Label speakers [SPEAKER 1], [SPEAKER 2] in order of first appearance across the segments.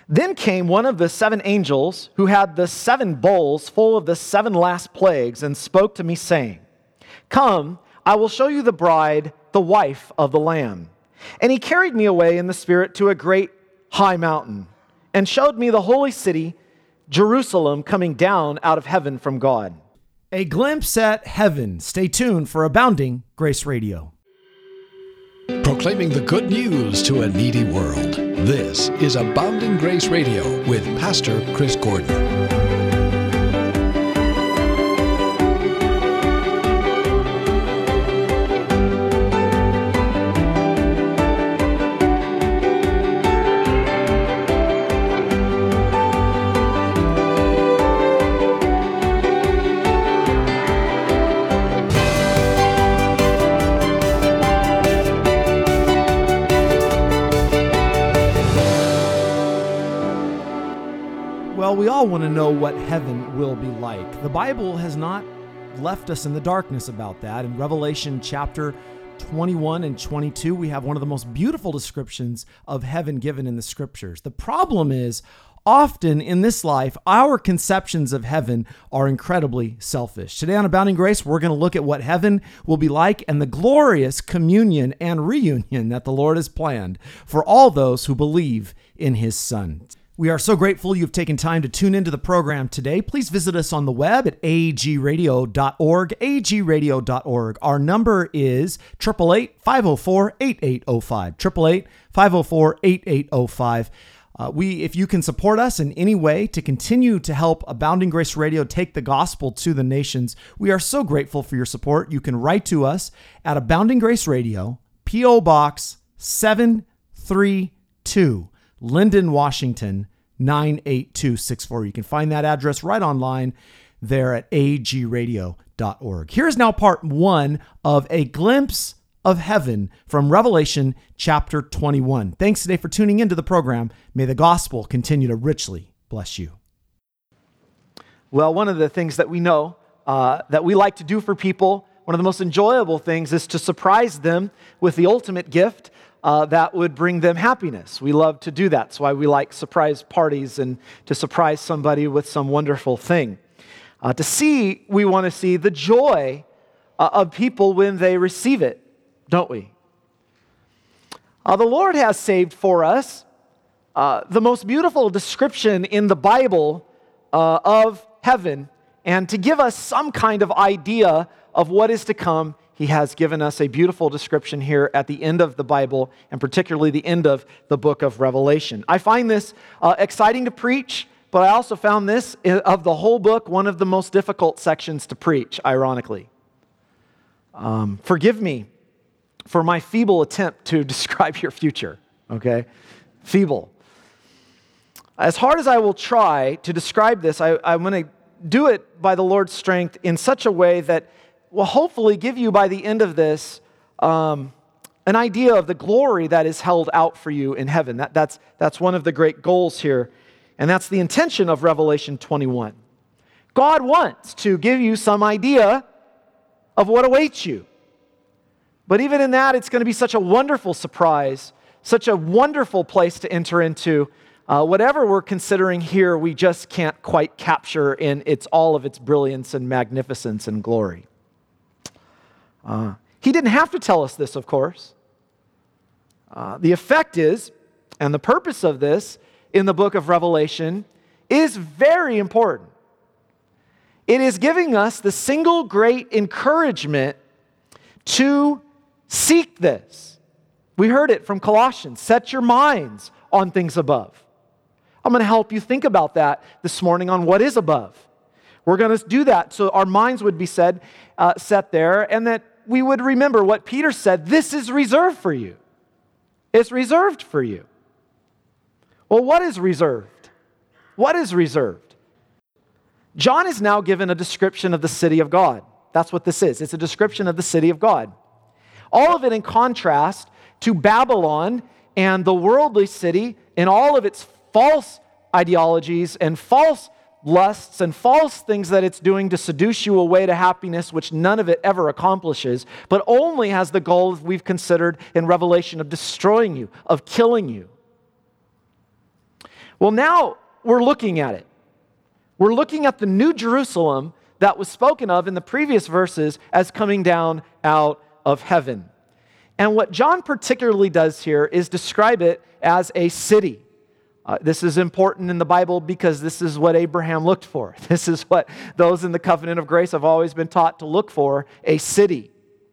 [SPEAKER 1] Then came one of the 7 angels who had the 7 bowls full of the 7 last plagues and spoke to me, saying, "Come, I will show you the bride, the wife of the Lamb." And he carried me away in the Spirit to a great high mountain and showed me the holy city, Jerusalem, coming down out of heaven from God.
[SPEAKER 2] A glimpse at heaven. Stay tuned for Abounding Grace Radio.
[SPEAKER 3] Proclaiming the good news to a needy world. This is Abounding Grace Radio with Pastor Chris Gordon.
[SPEAKER 2] Well, we all want to know what heaven will be like. The Bible has not left us in the darkness about that. In Revelation chapter 21 and 22, we have one of the most beautiful descriptions of heaven given in the scriptures. The problem is, often in this life, our conceptions of heaven are incredibly selfish. Today on Abounding Grace, we're going to look at what heaven will be like and the glorious communion and reunion that the Lord has planned for all those who believe in His Son. We are so grateful you've taken time to tune into the program today. Please visit us on the web at agradio.org, agradio.org. Our number is 888-504-8805, 888-504-8805. If you can support us in any way to continue to help Abounding Grace Radio take the gospel to the nations, we are so grateful for your support. You can write to us at Abounding Grace Radio, P.O. Box 732, Linden, Washington, 98264. You can find that address right online there at agradio.org. Here's now part 1 of A Glimpse of Heaven from Revelation chapter 21. Thanks today for tuning into the program. May the gospel continue to richly bless you.
[SPEAKER 1] Well, one of the things that we know that we like to do for people, one of the most enjoyable things is to surprise them with the ultimate gift that would bring them happiness. We love to do that. That's why we like surprise parties and to surprise somebody with some wonderful thing. We want to see the joy of people when they receive it, don't we? The Lord has saved for us the most beautiful description in the Bible of heaven, and to give us some kind of idea of what is to come, He has given us a beautiful description here at the end of the Bible, and particularly the end of the book of Revelation. I find this exciting to preach, but I also found this, of the whole book, one of the most difficult sections to preach, ironically. Forgive me for my feeble attempt to describe your future, okay? Feeble. As hard as I will try to describe this, I'm going to do it by the Lord's strength in such a way that will hopefully give you by the end of this an idea of the glory that is held out for you in heaven. That's one of the great goals here, and that's the intention of Revelation 21. God wants to give you some idea of what awaits you. But even in that, it's going to be such a wonderful surprise, such a wonderful place to enter into. Whatever we're considering here, we just can't quite capture in all of its brilliance and magnificence and glory. He didn't have to tell us this, of course. The effect is, and the purpose of this in the book of Revelation is very important. It is giving us the single great encouragement to seek this. We heard it from Colossians. Set your minds on things above. I'm going to help you think about that this morning on what is above. We're going to do that so our minds would be set there, and that we would remember what Peter said, this is reserved for you. It's reserved for you. Well, what is reserved? What is reserved? John is now given a description of the city of God. That's what this is. It's a description of the city of God. All of it in contrast to Babylon and the worldly city and all of its false ideologies and false lusts and false things that it's doing to seduce you away to happiness, which none of it ever accomplishes, but only has the goal we've considered in Revelation of destroying you, of killing you. Well, now we're looking at it. We're looking at the New Jerusalem that was spoken of in the previous verses as coming down out of heaven. And what John particularly does here is describe it as a city. This is important in the Bible because this is what Abraham looked for. This is what those in the covenant of grace have always been taught to look for, a city.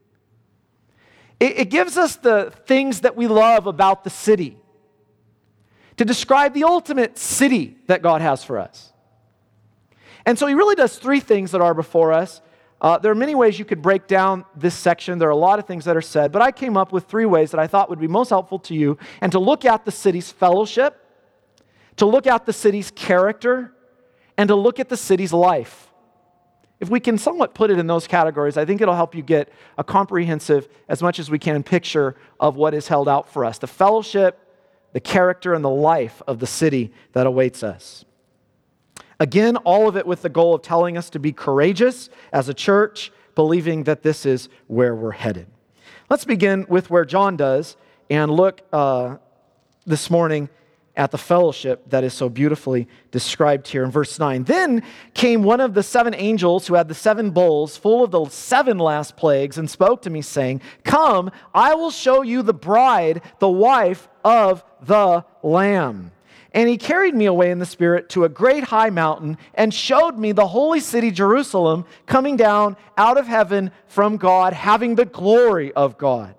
[SPEAKER 1] It gives us the things that we love about the city, to describe the ultimate city that God has for us. And so he really does three things that are before us. There are many ways you could break down this section. There are a lot of things that are said, but I came up with three ways that I thought would be most helpful to you, and to look at the city's fellowship, to look at the city's character, and to look at the city's life. If we can somewhat put it in those categories, I think it'll help you get a comprehensive, as much as we can, picture of what is held out for us. The fellowship, the character, and the life of the city that awaits us. Again, all of it with the goal of telling us to be courageous as a church, believing that this is where we're headed. Let's begin with where John does and look this morning at the fellowship that is so beautifully described here in verse 9. Then came one of the seven angels who had the seven bowls full of the seven last plagues and spoke to me, saying, "Come, I will show you the bride, the wife of the Lamb." And he carried me away in the Spirit to a great high mountain and showed me the holy city Jerusalem coming down out of heaven from God, having the glory of God.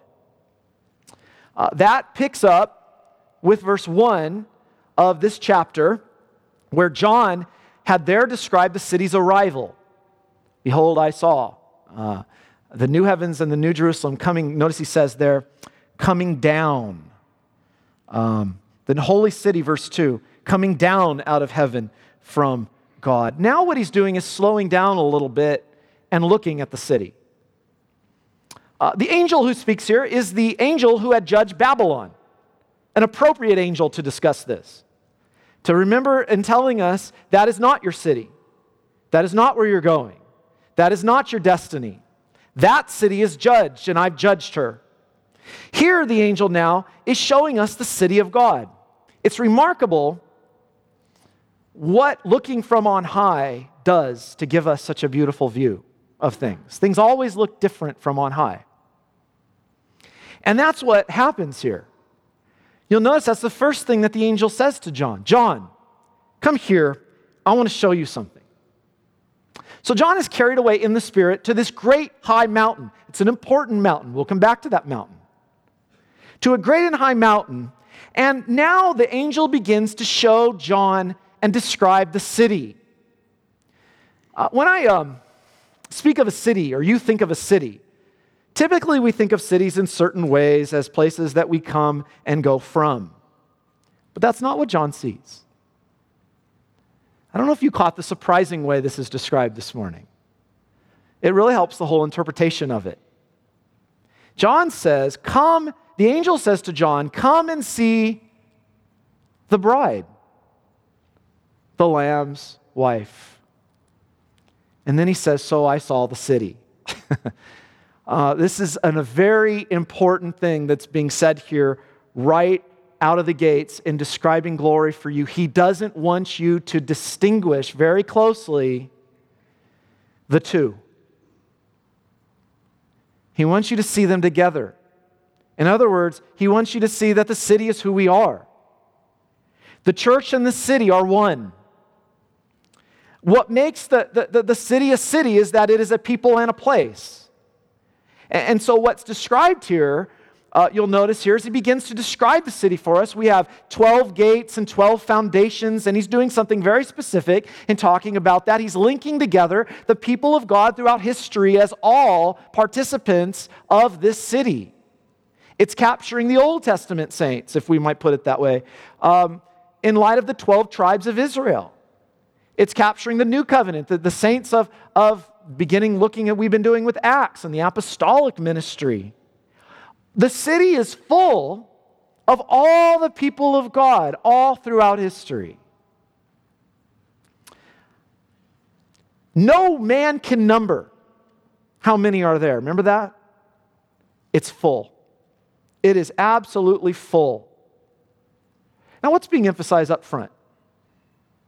[SPEAKER 1] That picks up with verse 1 of this chapter, where John had there described the city's arrival. Behold, I saw the new heavens and the new Jerusalem coming. Notice he says there, coming down. The holy city, verse 2, coming down out of heaven from God. Now what he's doing is slowing down a little bit and looking at the city. The angel who speaks here is the angel who had judged Babylon, an appropriate angel to discuss this. To remember in telling us that is not your city. That is not where you're going. That is not your destiny. That city is judged, and I've judged her. Here the angel now is showing us the city of God. It's remarkable what looking from on high does to give us such a beautiful view of things. Things always look different from on high. And that's what happens here. You'll notice that's the first thing that the angel says to John. John, come here. I want to show you something. So John is carried away in the Spirit to this great high mountain. It's an important mountain. We'll come back to that mountain. To a great and high mountain. And now the angel begins to show John and describe the city. When I speak of a city, or you think of a city, typically we think of cities in certain ways as places that we come and go from. But that's not what John sees. I don't know if you caught the surprising way this is described this morning. It really helps the whole interpretation of it. John says, come, the angel says to John, come and see the bride, the Lamb's wife. And then he says, so I saw the city. This is a very important thing that's being said here right out of the gates in describing glory for you. He doesn't want you to distinguish very closely the two. He wants you to see them together. In other words, he wants you to see that the city is who we are. The church and the city are one. What makes the city a city is that it is a people and a place. And so what's described here, you'll notice here, as he begins to describe the city for us, we have 12 gates and 12 foundations, and he's doing something very specific in talking about that. He's linking together the people of God throughout history as all participants of this city. It's capturing the Old Testament saints, if we might put it that way, in light of the 12 tribes of Israel. It's capturing the New Covenant, the saints of beginning looking at we've been doing with Acts and the apostolic ministry. The city is full of all the people of God all throughout history. No man can number how many are there. Remember that? It's full. It is absolutely full. Now, what's being emphasized up front?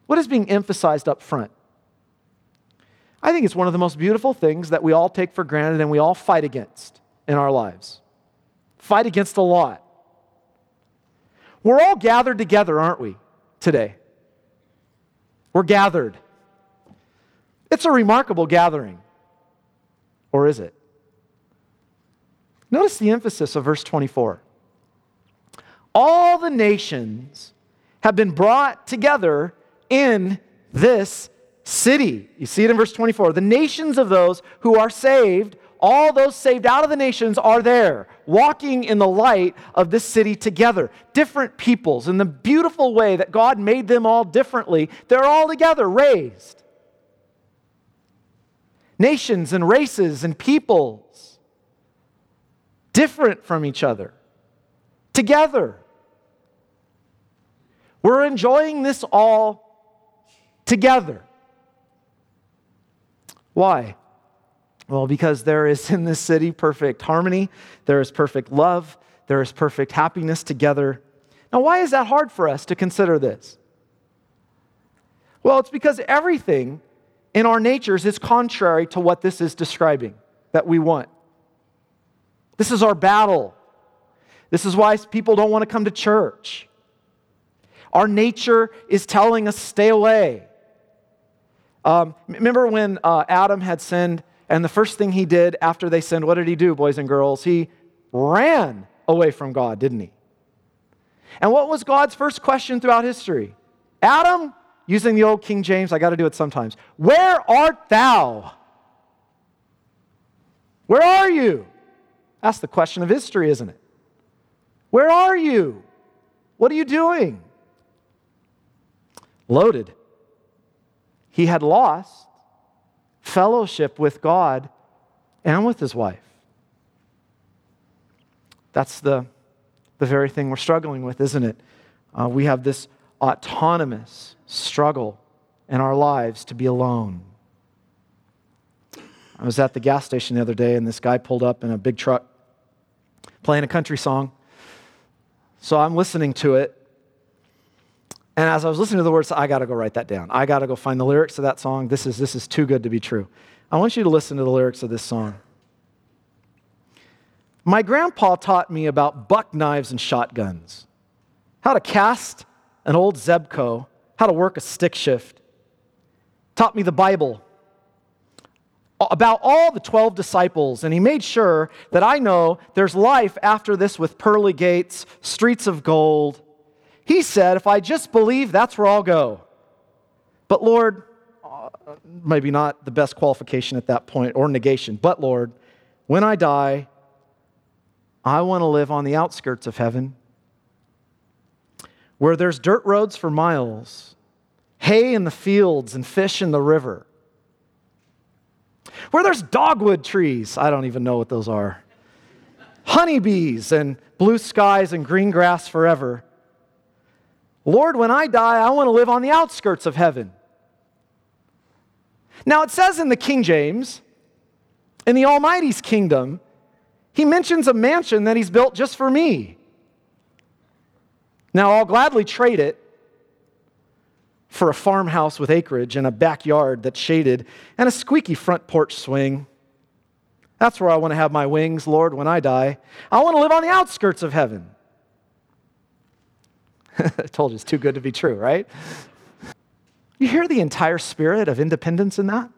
[SPEAKER 1] What is being emphasized up front? I think it's one of the most beautiful things that we all take for granted and we all fight against in our lives. Fight against a lot. We're all gathered together, aren't we, today? We're gathered. It's a remarkable gathering. Or is it? Notice the emphasis of verse 24. All the nations have been brought together in this city. You see it in verse 24. The nations of those who are saved, all those saved out of the nations are there, walking in the light of this city together. Different peoples, in the beautiful way that God made them all differently, they're all together, raised. Nations and races and peoples, different from each other, together. We're enjoying this all together. Why? Well, because there is in this city perfect harmony, there is perfect love, there is perfect happiness together. Now, why is that hard for us to consider this? Well, it's because everything in our natures is contrary to what this is describing that we want. This is our battle. This is why people don't want to come to church. Our nature is telling us stay away. Remember when Adam had sinned, and the first thing he did after they sinned, what did he do, boys and girls? He ran away from God, didn't he? And what was God's first question throughout history? Adam, using the old King James, I got to do it sometimes. Where art thou? Where are you? That's the question of history, isn't it? Where are you? What are you doing? Loaded. He had lost fellowship with God and with his wife. That's the very thing we're struggling with, isn't it? We have this autonomous struggle in our lives to be alone. I was at the gas station the other day, and this guy pulled up in a big truck playing a country song. So I'm listening to it. And as I was listening to the words, I got to go write that down. I got to go find the lyrics of that song. This is too good to be true. I want you to listen to the lyrics of this song. My grandpa taught me about buck knives and shotguns, how to cast an old Zebco, how to work a stick shift. Taught me the Bible, about all the 12 disciples, and he made sure that I know there's life after this with pearly gates, streets of gold. He said, if I just believe, that's where I'll go. But Lord, maybe not the best qualification at that point or negation, but Lord, when I die, I want to live on the outskirts of heaven where there's dirt roads for miles, hay in the fields and fish in the river, where there's dogwood trees, I don't even know what those are, honeybees and blue skies and green grass forever. Lord, when I die, I want to live on the outskirts of heaven. Now, it says in the King James, in the Almighty's kingdom, he mentions a mansion that he's built just for me. Now, I'll gladly trade it for a farmhouse with acreage and a backyard that's shaded and a squeaky front porch swing. That's where I want to have my wings, Lord, when I die. I want to live on the outskirts of heaven. I told you it's too good to be true, right? You hear the entire spirit of independence in that?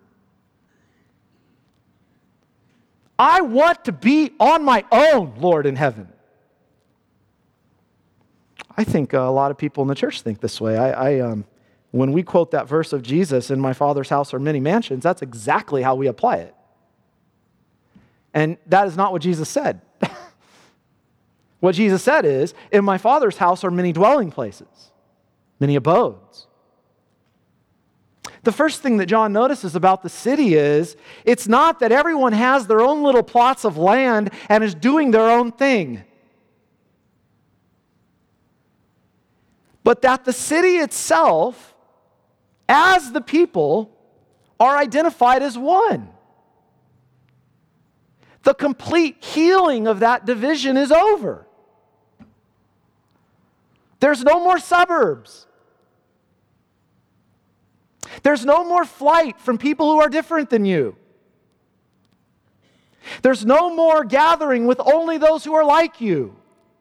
[SPEAKER 1] I want to be on my own, Lord, in heaven. I think a lot of people in the church think this way. When we quote that verse of Jesus, in my Father's house are many mansions, that's exactly how we apply it. And that is not what Jesus said. What Jesus said is, in my Father's house are many dwelling places, many abodes. The first thing that John notices about the city is, it's not that everyone has their own little plots of land and is doing their own thing, but that the city itself, as the people, are identified as one. The complete healing of that division is over. There's no more suburbs. There's no more flight from people who are different than you. There's no more gathering with only those who are like you.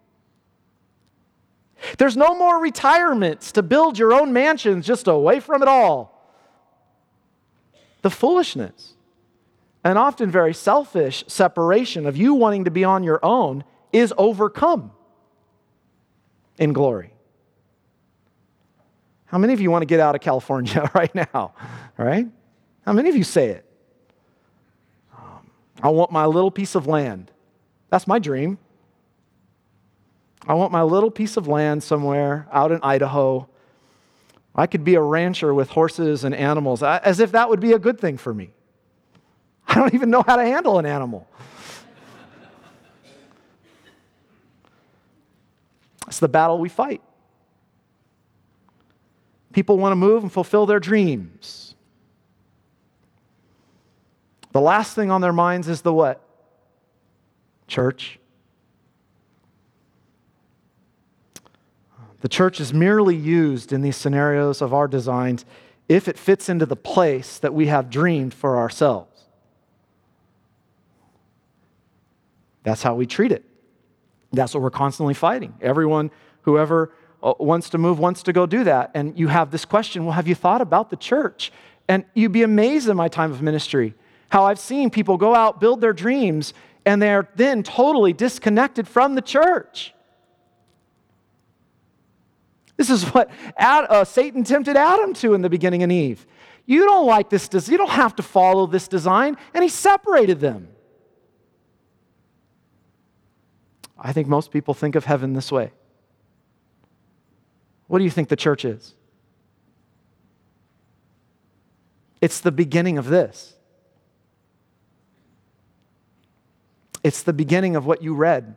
[SPEAKER 1] There's no more retirements to build your own mansions just away from it all. The foolishness and often very selfish separation of you wanting to be on your own is overcome in glory. How many of you want to get out of California right now? Right? How many of you say it? I want my little piece of land. That's my dream. I want my little piece of land somewhere out in Idaho. I could be a rancher with horses and animals, as if that would be a good thing for me. I don't even know how to handle an animal. It's the battle we fight. People want to move and fulfill their dreams. The last thing on their minds is the what? Church. The church is merely used in these scenarios of our designs if it fits into the place that we have dreamed for ourselves. That's how we treat it. That's what we're constantly fighting. Everyone, whoever wants to move, wants to go do that. And you have this question, well, have you thought about the church? And you'd be amazed in my time of ministry how I've seen people go out, build their dreams, and they're then totally disconnected from the church. This is what Satan tempted Adam to in the beginning and Eve. You don't like this design. You don't have to follow this design. And he separated them. I think most people think of heaven this way. What do you think the church is? It's the beginning of this. It's the beginning of what you read.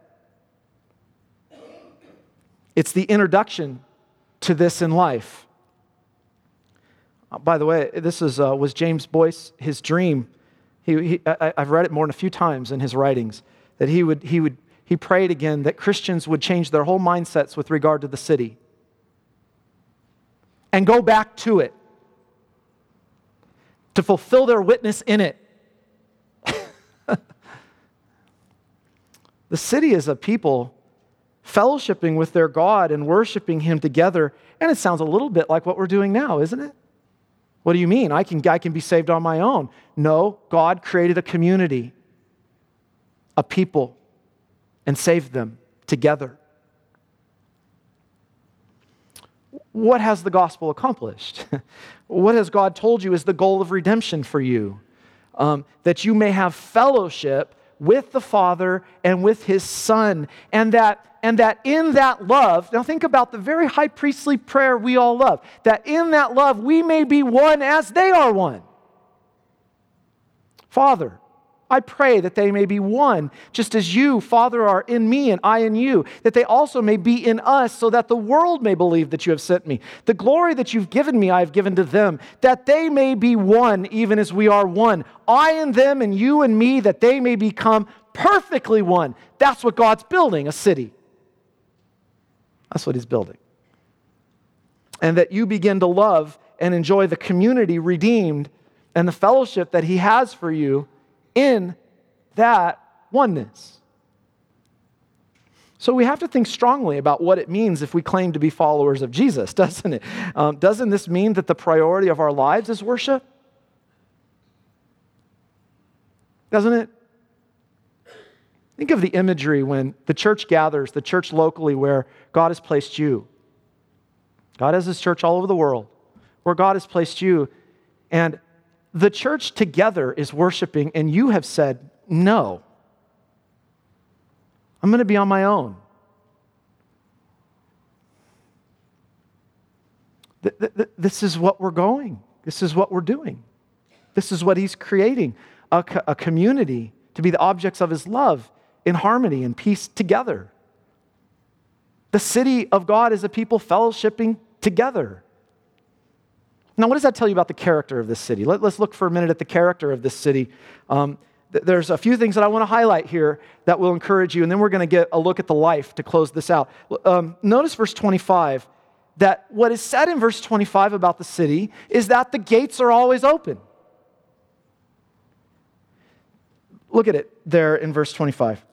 [SPEAKER 1] It's the introduction to this in life. By the way, this was James Boyce, his dream. I've read it more than a few times in his writings, that he prayed again that Christians would change their whole mindsets with regard to the city and go back to it to fulfill their witness in it. The city is a people fellowshipping with their God and worshiping Him together. And it sounds a little bit like what we're doing now, isn't it? What do you mean? I can be saved on my own. No, God created a community, a people, and saved them together. What has the gospel accomplished? What has God told you is the goal of redemption for you? That you may have fellowship with the Father and with His Son, and that in that love, now think about the very high priestly prayer we all love, that in that love we may be one as they are one. Father, I pray that they may be one, just as you, Father, are in me and I in you, that they also may be in us, so that the world may believe that you have sent me. The glory that you've given me, I have given to them, that they may be one, even as we are one. I and them and you and me, that they may become perfectly one. That's what God's building, a city. That's what He's building. And that you begin to love and enjoy the community redeemed and the fellowship that He has for you in that oneness. So we have to think strongly about what it means if we claim to be followers of Jesus, doesn't it? Doesn't this mean that the priority of our lives is worship? Doesn't it? Think of the imagery when the church gathers, the church locally where God has placed you. God has His church all over the world, where God has placed you, and the church together is worshiping, and you have said, no, I'm going to be on my own. This is what we're going. This is what we're doing. This is what He's creating, a community to be the objects of His love in harmony and peace together. The city of God is a people fellowshipping together. Now, what does that tell you about the character of this city? Let's look for a minute at the character of this city. There's a few things that I want to highlight here that will encourage you, and then we're going to get a look at the life to close this out. Notice verse 25. that what is said in verse 25 about the city is that the gates are always open. Look at it there in verse 25.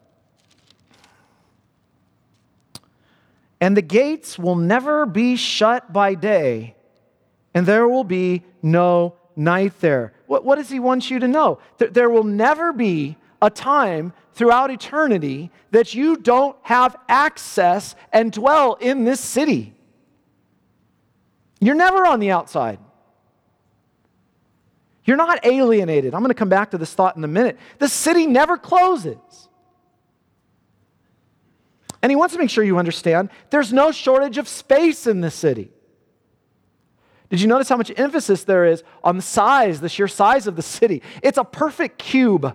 [SPEAKER 1] And the gates will never be shut by day, and there will be no night there. What does he want you to know? There will never be a time throughout eternity that you don't have access and dwell in this city. You're never on the outside. You're not alienated. I'm going to come back to this thought in a minute. The city never closes. And he wants to make sure you understand there's no shortage of space in this city. Did you notice how much emphasis there is on the size, the sheer size of the city? It's a perfect cube.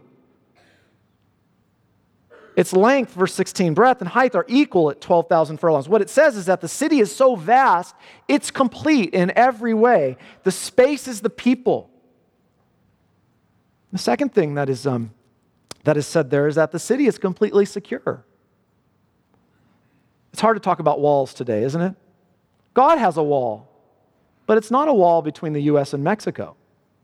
[SPEAKER 1] Its length, verse 16, breadth and height are equal at 12,000 furlongs. What it says is that the city is so vast, it's complete in every way. The space is the people. The second thing that is said there is that the city is completely secure. It's hard to talk about walls today, isn't it? God has a wall, but it's not a wall between the U.S. and Mexico.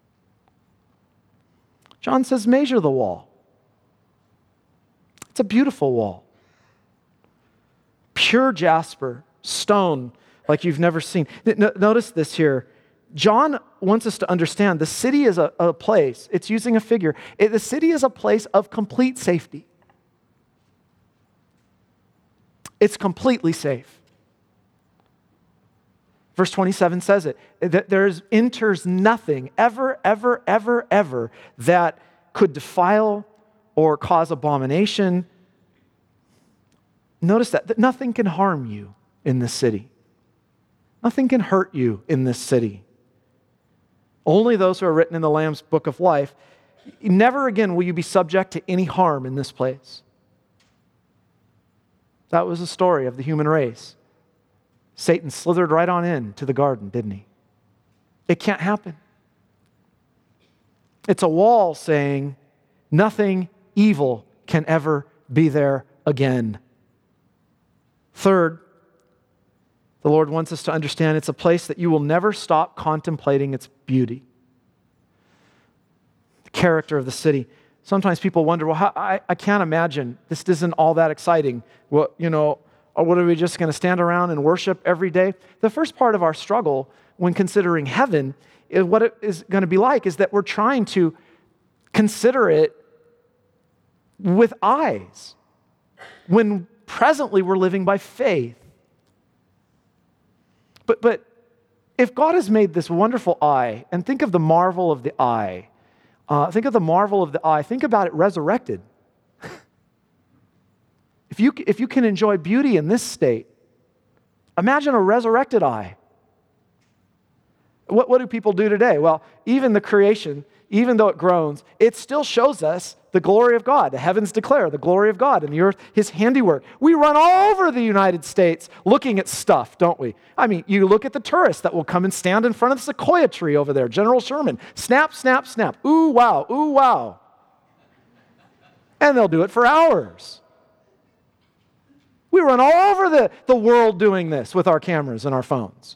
[SPEAKER 1] John says, measure the wall. It's a beautiful wall. Pure jasper, stone like you've never seen. Notice this here. John wants us to understand the city is a place, it's using a figure. The city is a place of complete safety. It's completely safe. Verse 27 says it, that enters nothing ever that could defile or cause abomination. Notice that nothing can harm you in this city. Nothing can hurt you in this city. Only those who are written in the Lamb's book of life. Never again will you be subject to any harm in this place. That was the story of the human race. Satan slithered right on in to the garden, didn't he? It can't happen. It's a wall saying nothing evil can ever be there again. Third, the Lord wants us to understand it's a place that you will never stop contemplating its beauty. The character of the city. Sometimes people wonder, well, I can't imagine. This isn't all that exciting. Well, or what are we just going to stand around and worship every day? The first part of our struggle when considering heaven is what it is going to be like is that we're trying to consider it with eyes when presently we're living by faith. But if God has made this wonderful eye, and think of the marvel of the eye, think about it resurrected. If you can enjoy beauty in this state, imagine a resurrected eye. What do people do today? Well, even the creation, even though it groans, it still shows us the glory of God. The heavens declare the glory of God, and the earth, His handiwork. We run all over the United States looking at stuff, don't we? I mean, you look at the tourists that will come and stand in front of the sequoia tree over there, General Sherman. Snap, snap, snap. Ooh, wow, ooh, wow. And they'll do it for hours. We run all over the world doing this with our cameras and our phones.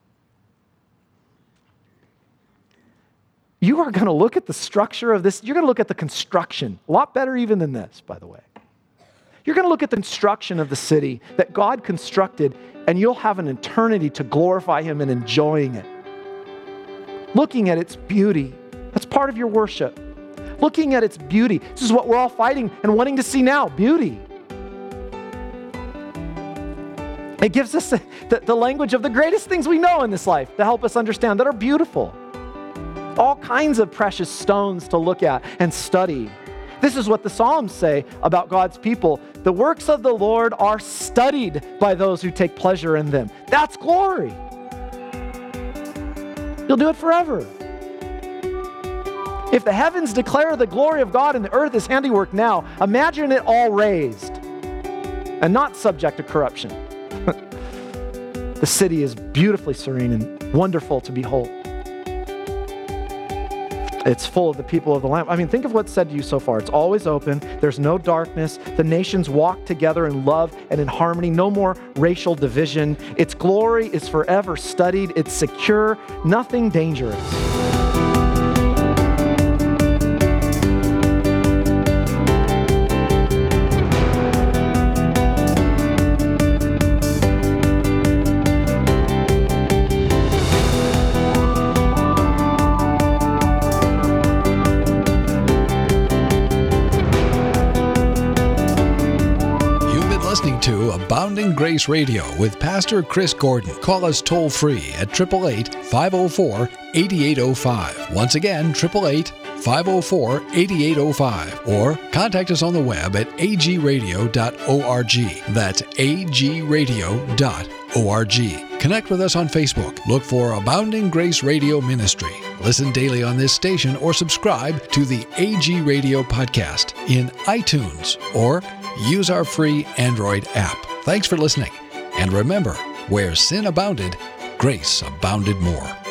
[SPEAKER 1] You are going to look at the structure of this. You're going to look at the construction. A lot better even than this, by the way. You're going to look at the construction of the city that God constructed, and you'll have an eternity to glorify Him and enjoying it. Looking at its beauty. That's part of your worship. Looking at its beauty. This is what we're all fighting and wanting to see now, beauty. It gives us the language of the greatest things we know in this life to help us understand that are beautiful. All kinds of precious stones to look at and study. This is what the Psalms say about God's people. The works of the Lord are studied by those who take pleasure in them. That's glory. You'll do it forever. If the heavens declare the glory of God and the earth is handiwork now, imagine it all raised and not subject to corruption. The city is beautifully serene and wonderful to behold. It's full of the people of the Lamb. I mean, think of what's said to you so far. It's always open. There's no darkness. The nations walk together in love and in harmony. No more racial division. Its glory is forever studied. It's secure. Nothing dangerous.
[SPEAKER 3] To Abounding Grace Radio with Pastor Chris Gordon. Call us toll-free at 888-504-8805. Once again, 888-504-8805. Or contact us on the web at agradio.org. That's agradio.org. Connect with us on Facebook. Look for Abounding Grace Radio Ministry. Listen daily on this station or subscribe to the AG Radio podcast in iTunes or use our free Android app. Thanks for listening. And remember, where sin abounded, grace abounded more.